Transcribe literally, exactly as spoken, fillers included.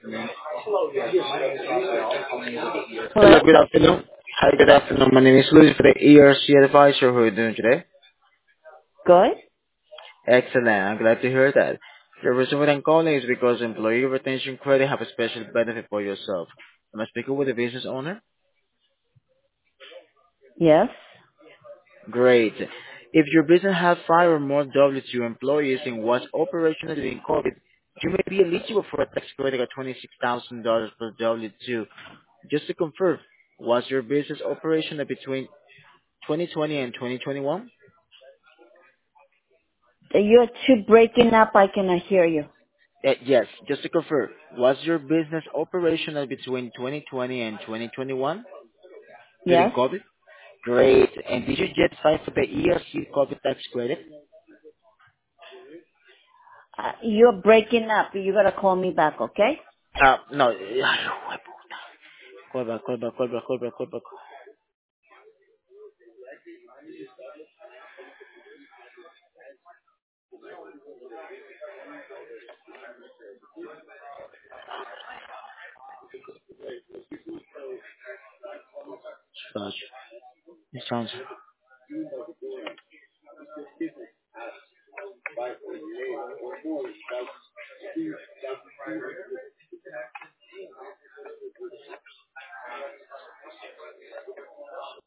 Hello, Hello? good afternoon. Hi, good afternoon. My name is Louis for the E R C advisor. How are you doing today? Good? Excellent. I'm glad to hear that. The reason why I'm calling is because employee retention credit have a special benefit for yourself. Am I speaking with the business owner? Yes. Great. If your business has five or more W two employees and was operational during COVID, you may be eligible for a tax credit of twenty-six thousand dollars per W two. Just to confirm, was your business operational between twenty twenty and twenty twenty-one? You're too breaking up. I cannot hear you. Uh, Yes, just to confirm, was your business operational between twenty twenty and twenty twenty-one during Yes? COVID? Great. And did you get signed for the E R C COVID tax credit? Uh, you're breaking up. You gotta call me back, okay? Uh, no. Call back, call back, call back, call back, call back. Gosh, it sounds...